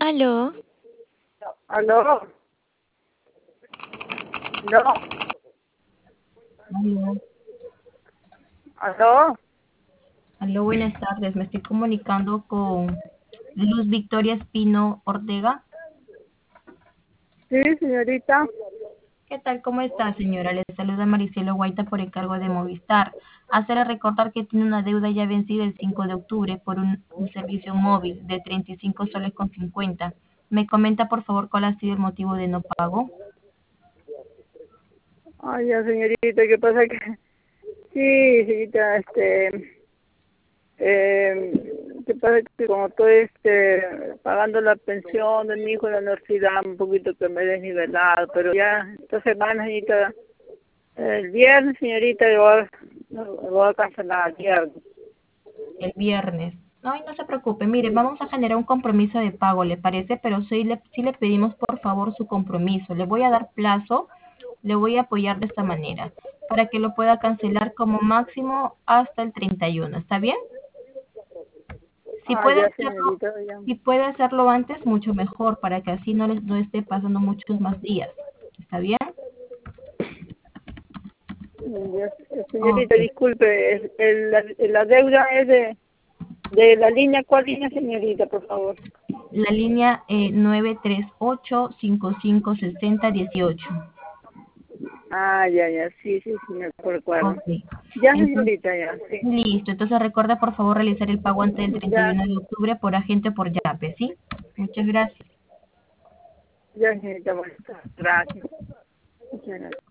Aló, ¿Aló? ¿No? aló, ¿Aló? aló, buenas tardes. Me estoy comunicando con Luz Victoria Espino Ortega. Sí, señorita. ¿Qué tal? ¿Cómo está, señora? Le saluda Maricelo Guaita por encargo de Movistar. Hacerle recordar que tiene una deuda ya vencida el 5 de octubre por un servicio móvil de 35 soles con 50. ¿Me comenta, por favor, cuál ha sido el motivo de no pago? Ay, ya, señorita, ¿qué pasa? Que sí, señorita, ¿qué pasa? Que como estoy, pagando la pensión de mi hijo en la universidad, un poquito que me he desnivelado, pero ya esta semana, señorita, el viernes, señorita, lo voy a cancelar el viernes. El viernes. No, y no se preocupe, mire, vamos a generar un compromiso de pago, ¿le parece? Pero sí le pedimos por favor su compromiso. Le voy a dar plazo, le voy a apoyar de esta manera, para que lo pueda cancelar como máximo hasta el 31. ¿Está bien? Si Ah, puede ya, hacerlo, señorita, ya. si puede hacerlo antes, mucho mejor, para que así no esté pasando muchos más días. ¿Está bien? Ya, Ok. señorita, disculpe, la deuda es de la línea, ¿cuál línea, señorita, por favor? La línea 938-5560-18. Ah, ya, ya, sí, sí, sí, me recuerdo. Ok. Ya, Entonces, señorita, ya, sí. listo. Entonces recuerda por favor realizar el pago antes del Ya, 31 de octubre por agente o por Yape, ¿sí? Muchas gracias. ya, señorita, bueno, gracias. Muchas gracias.